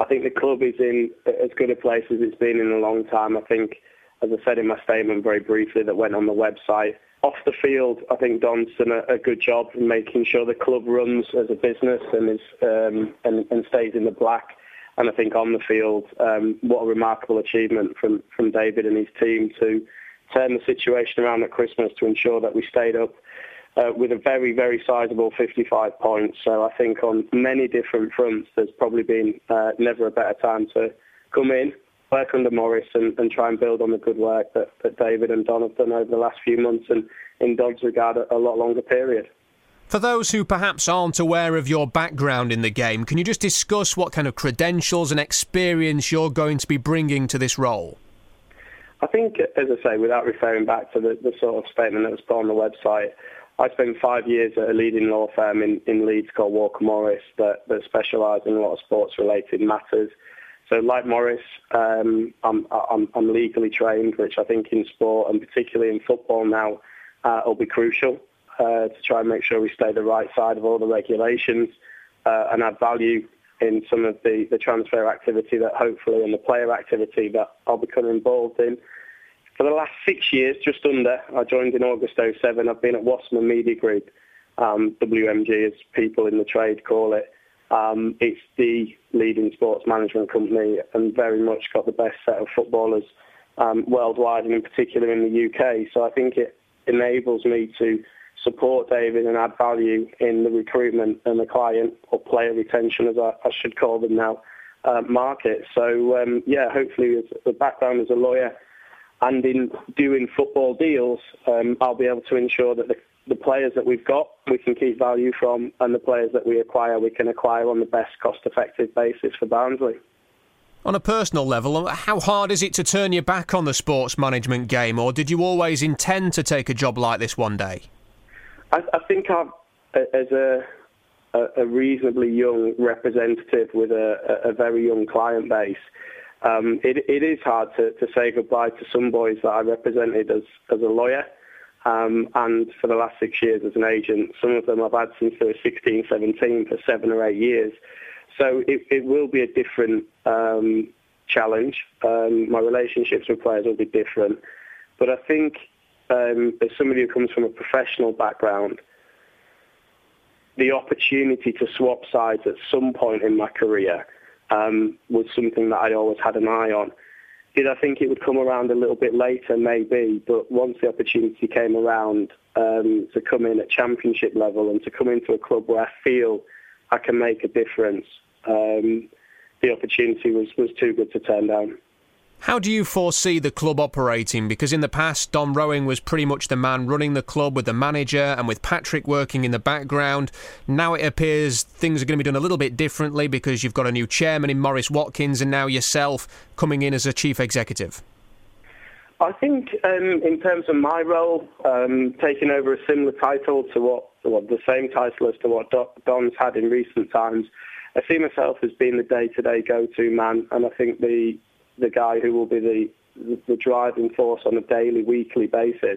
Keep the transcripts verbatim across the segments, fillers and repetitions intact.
think the club is in as good a place as it's been in a long time. I think, as I said in my statement very briefly that went on the website, off the field, I think Don's done a, a good job in making sure the club runs as a business and is um, and, and stays in the black. And I think on the field, um, what a remarkable achievement from, from David and his team to turn the situation around at Christmas to ensure that we stayed up uh, with a very, very sizable fifty-five points. So I think on many different fronts, there's probably been uh, never a better time to come in, work under Morris and, and try and build on the good work that, that David and Don have done over the last few months and, in Don's regard, a, a lot longer period. For those who perhaps aren't aware of your background in the game, can you just discuss what kind of credentials and experience you're going to be bringing to this role? I think, as I say, without referring back to the, the sort of statement that was put on the website, I spent five years at a leading law firm in, in Leeds called Walker Morris that, that specialise in a lot of sports-related matters. So like Morris, um, I'm, I'm, I'm legally trained, which I think in sport and particularly in football now uh, will be crucial. Uh, to try and make sure we stay the right side of all the regulations uh, and add value in some of the, the transfer activity that hopefully and the player activity that I'll become involved in. For the last six years, just under, I joined in August oh seven. I've been at Wasserman Media Group, um, W M G as people in the trade call it. Um, it's the leading sports management company and very much got the best set of footballers um, worldwide and in particular in the U K. So I think it enables me to support David and add value in the recruitment and the client or player retention, as I, I should call them now, uh, market. So, um, yeah, hopefully as the background as a lawyer and in doing football deals, um, I'll be able to ensure that the, the players that we've got we can keep value from and the players that we acquire we can acquire on the best cost-effective basis for Barnsley. On a personal level, how hard is it to turn your back on the sports management game, or did you always intend to take a job like this one day? I, I think I've, as a, a reasonably young representative with a, a very young client base, um, it, it is hard to, to say goodbye to some boys that I represented as, as a lawyer um, and for the last six years as an agent. Some of them I've had since they were sixteen, seventeen for seven or eight years. So it, it will be a different um, challenge. Um, my relationships with players will be different. But I think Um, as somebody who comes from a professional background, the opportunity to swap sides at some point in my career um, was something that I always had an eye on. Did I think it would come around a little bit later? Maybe, but once the opportunity came around um, to come in at championship level and to come into a club where I feel I can make a difference, um, the opportunity was, was too good to turn down. How do you foresee the club operating? Because in the past, Don Rowing was pretty much the man running the club with the manager and with Patrick working in the background. Now it appears things are going to be done a little bit differently because you've got a new chairman in Maurice Watkins and now yourself coming in as a chief executive. I think um, in terms of my role, um, taking over a similar title to what, well, the same title as to what Don's had in recent times, I see myself as being the day-to-day go-to man, and I think the the guy who will be the, the driving force on a daily, weekly basis.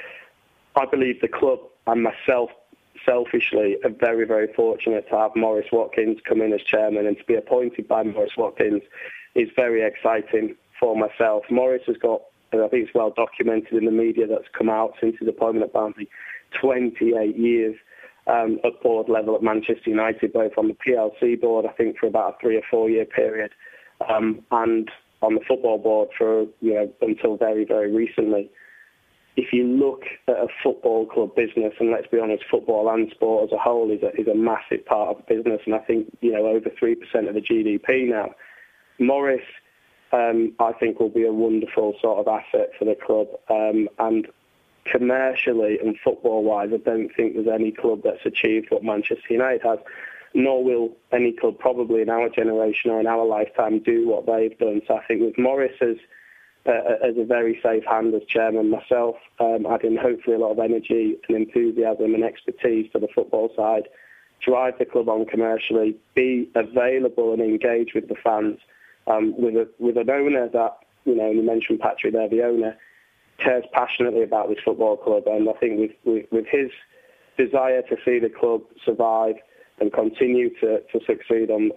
I believe the club and myself, selfishly, are very, very fortunate to have Maurice Watkins come in as chairman, and to be appointed by Maurice Watkins is very exciting for myself. Maurice has got, I think it's well documented in the media that's come out since his appointment at Barnsley, twenty-eight years um, at board level at Manchester United, both on the P L C board, I think, for about a three or four year period, um, and on the football board for, you know, until very, very recently. If you look at a football club business, and let's be honest, football and sport as a whole is a, is a massive part of the business, and I think, you know, over three percent of the G D P now. Maurice, um, I think, will be a wonderful sort of asset for the club, um, and commercially and football-wise, I don't think there's any club that's achieved what Manchester United has, nor will any club probably in our generation or in our lifetime do what they've done. So I think with Maurice as, uh, as a very safe hand as chairman, myself um, adding hopefully a lot of energy and enthusiasm and expertise to the football side, drive the club on commercially, be available and engage with the fans, um, with a, with an owner that, you know, you mentioned Patrick there, the owner, cares passionately about this football club, and I think with, with, with his desire to see the club survive and continue to, to succeed on, on the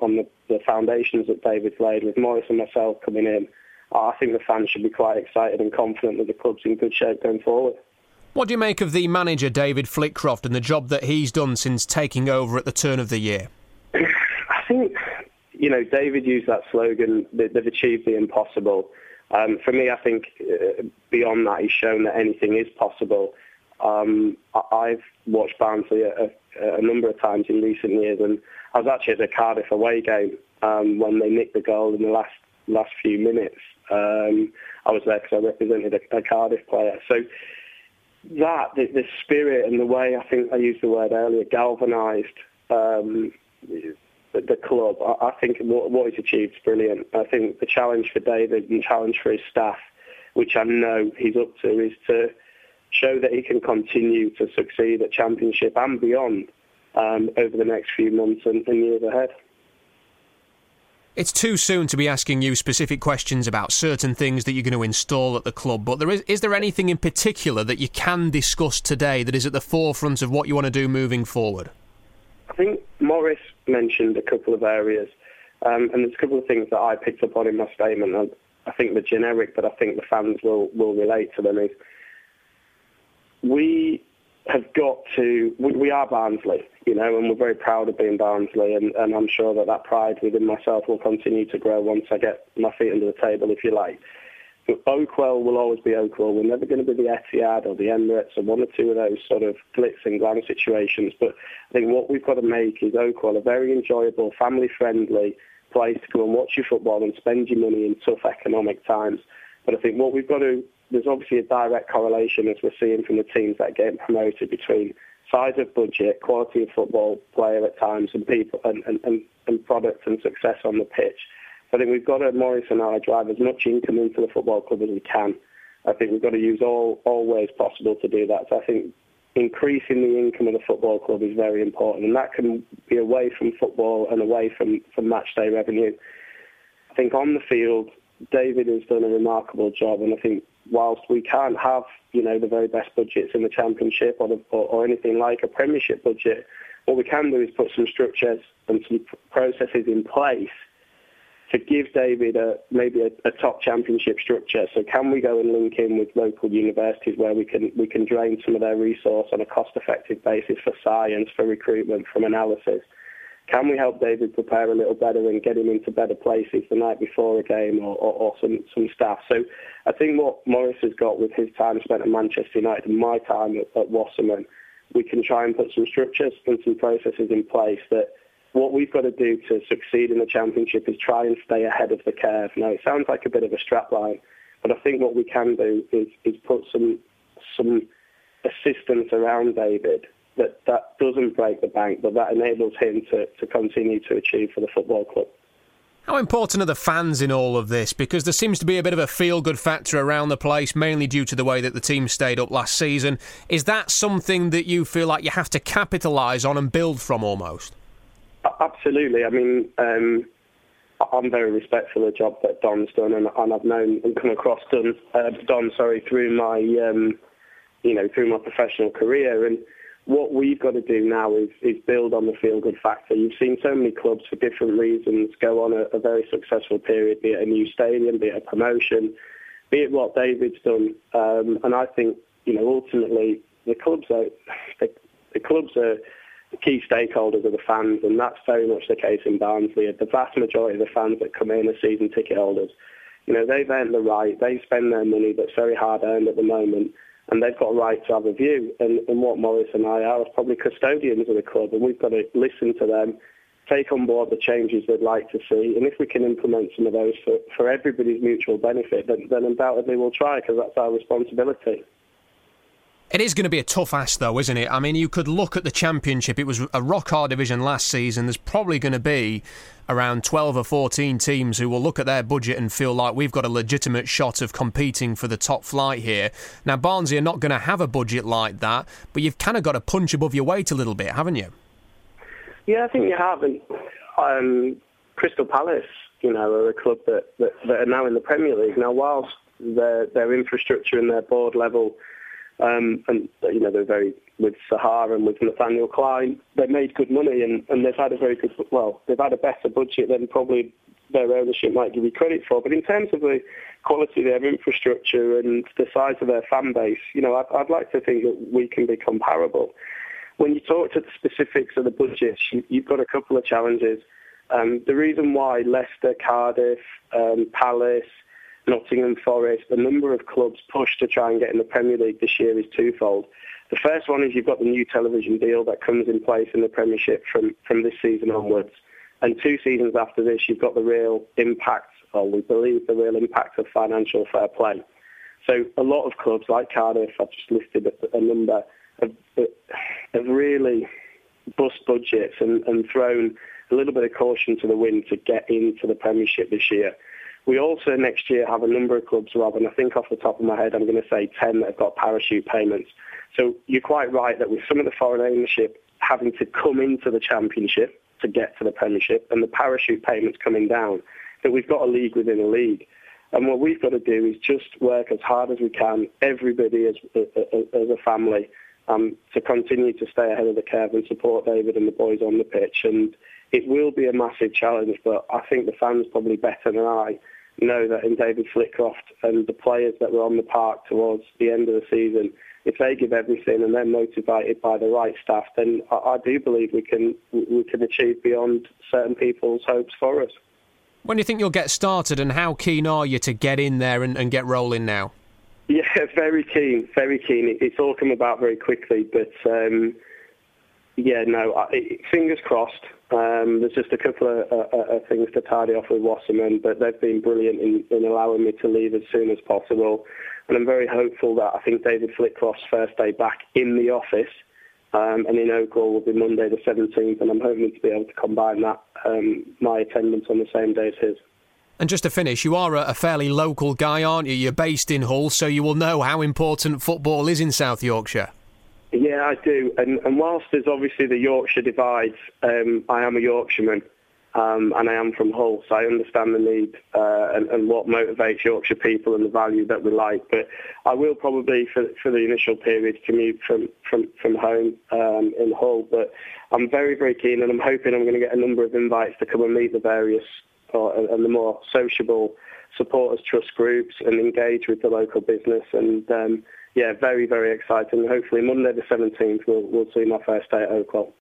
the foundations that David's laid with Morris and myself coming in, I think the fans should be quite excited and confident that the club's in good shape going forward. What do you make of the manager, David Flitcroft, and the job that he's done since taking over at the turn of the year? I think, you know, David used that slogan, they've achieved the impossible. Um, for me, I think uh, beyond that, he's shown that anything is possible. Um, I've watched Barnsley a, a number of times in recent years, and I was actually at the Cardiff away game um, when they nicked the goal in the last last few minutes. Um, I was there because I represented a, a Cardiff player. So that, the, the spirit and the way, I think I used the word earlier, galvanised um, the, the club. I, I think what, what he's achieved is brilliant. I think the challenge for David and challenge for his staff, which I know he's up to, is to show that he can continue to succeed at Championship and beyond um, over the next few months and, and years ahead. It's too soon to be asking you specific questions about certain things that you're going to install at the club, but there is, is there anything in particular that you can discuss today that is at the forefront of what you want to do moving forward? I think Morris mentioned a couple of areas, um, and there's a couple of things that I picked up on in my statement. And I think the generic, but I think the fans will, will relate to them, is we have got to, we, we are Barnsley, you know, and we're very proud of being Barnsley, and, and I'm sure that that pride within myself will continue to grow once I get my feet under the table, if you like. But Oakwell will always be Oakwell. We're never going to be the Etihad or the Emirates or one or two of those sort of glitz and glam situations. But I think what we've got to make is Oakwell a very enjoyable, family-friendly place to go and watch your football and spend your money in tough economic times. But I think what we've got to, there's obviously a direct correlation, as we're seeing from the teams that are getting promoted, between size of budget, quality of football player at times, and people and, and, and, and product and success on the pitch. So I think we've got to, Morris and I, drive as much income into the football club as we can. I think we've got to use all, all ways possible to do that. So I think increasing the income of the football club is very important, and that can be away from football and away from, from match day revenue. I think on the field, David has done a remarkable job, and I think whilst we can't have, you know, the very best budgets in the Championship or, the, or, or anything like a Premiership budget, what we can do is put some structures and some processes in place to give David a, maybe a, a top Championship structure. So can we go and link in with local universities where we can we can drain some of their resource on a cost-effective basis for science, for recruitment, from analysis? Can we help David prepare a little better and get him into better places the night before a game, or, or, or some, some staff? So I think what Morris has got with his time spent at Manchester United and my time at, at Wasserman, we can try and put some structures and some processes in place that what we've got to do to succeed in the Championship is try and stay ahead of the curve. Now, it sounds like a bit of a strapline, but I think what we can do is, is put some some assistance around David that, that doesn't break the bank, but that enables him to, to continue to achieve for the football club. How important are the fans in all of this? Because there seems to be a bit of a feel-good factor around the place, mainly due to the way that the team stayed up last season. Is that something that you feel like you have to capitalise on and build from almost? Absolutely. I mean, um, I'm very respectful of the job that Don's done, and, and I've known and come across Don, uh, Don, sorry, through my, um, you know, through my professional career. And what we've got to do now is, is build on the feel-good factor. You've seen so many clubs for different reasons go on a, a very successful period, be it a new stadium, be it a promotion, be it what David's done. Um, and I think, you know, ultimately the clubs are the, the clubs are the key stakeholders of the fans, and that's very much the case in Barnsley. The vast majority of the fans that come in are season ticket holders. You know, they've earned the right. They spend their money that's very hard earned at the moment, and they've got a right to have a view. And, and what Morris and I are is probably custodians of the club, and we've got to listen to them, take on board the changes they'd like to see, and if we can implement some of those for, for everybody's mutual benefit, then, then undoubtedly we'll try, because that's our responsibility. It is going to be a tough ask, though, isn't it? I mean, you could look at the Championship. It was a rock-hard division last season. There's probably going to be around twelve or fourteen teams who will look at their budget and feel like we've got a legitimate shot of competing for the top flight here. Now, Barnsley are not going to have a budget like that, but you've kind of got to punch above your weight a little bit, haven't you? Yeah, I think you have. And um, Crystal Palace, you know, are a club that, that, that are now in the Premier League. Now, whilst their, their infrastructure and their board level, Um, and, you know, they're very with Sahar and with Nathaniel Klein, they made good money and, and they've had a very good, well, they've had a better budget than probably their ownership might give you credit for. But in terms of the quality of their infrastructure and the size of their fan base, you know, I'd, I'd like to think that we can be comparable. When you talk to the specifics of the budgets, you, you've got a couple of challenges. Um, the reason why Leicester, Cardiff, um, Palace, Nottingham Forest, a number of clubs push to try and get in the Premier League this year is twofold. The first one is you've got the new television deal that comes in place in the Premiership from, from this season onwards. And two seasons after this, you've got the real impact, or we believe the real impact of financial fair play. So a lot of clubs like Cardiff, I've just listed a, a number, have, have really bust budgets and, and thrown a little bit of caution to the wind to get into the Premiership this year. We also next year have a number of clubs, Rob, and I think off the top of my head I'm going to say ten that have got parachute payments. So you're quite right that with some of the foreign ownership having to come into the Championship to get to the Premiership and the parachute payments coming down, that we've got a league within a league. And what we've got to do is just work as hard as we can, everybody as, as a family, um, to continue to stay ahead of the curve and support David and the boys on the pitch. And it will be a massive challenge, but I think the fans probably better than I know that in David Flitcroft and the players that were on the park towards the end of the season, if they give everything and they're motivated by the right staff, then I, I do believe we can we can achieve beyond certain people's hopes for us. When do you think you'll get started, and how keen are you to get in there and, and get rolling now? Yeah, very keen, very keen. It's all come about very quickly, but um, yeah, no, I, fingers crossed. Um, there's just a couple of, uh, of things to tidy off with Wasserman, but they've been brilliant in, in allowing me to leave as soon as possible. And I'm very hopeful that I think David Flitcroft's first day back in the office um, and in Oakwell will be Monday the seventeenth, and I'm hoping to be able to combine that, um, my attendance on the same day as his. And just to finish, you are a fairly local guy, aren't you? You're based in Hull, so you will know how important football is in South Yorkshire. Yeah, I do. And, and whilst there's obviously the Yorkshire divide, um, I am a Yorkshireman. Um, and I am from Hull, so I understand the need uh, and, and what motivates Yorkshire people and the value that we like. But I will probably, for, for the initial period, commute from, from, from home um, in Hull. But I'm very, very keen, and I'm hoping I'm going to get a number of invites to come and meet the various or, and the more sociable supporters trust groups and engage with the local business. And um, yeah, very, very exciting. Hopefully Monday the seventeenth we'll, we'll see my first day at Oakwell.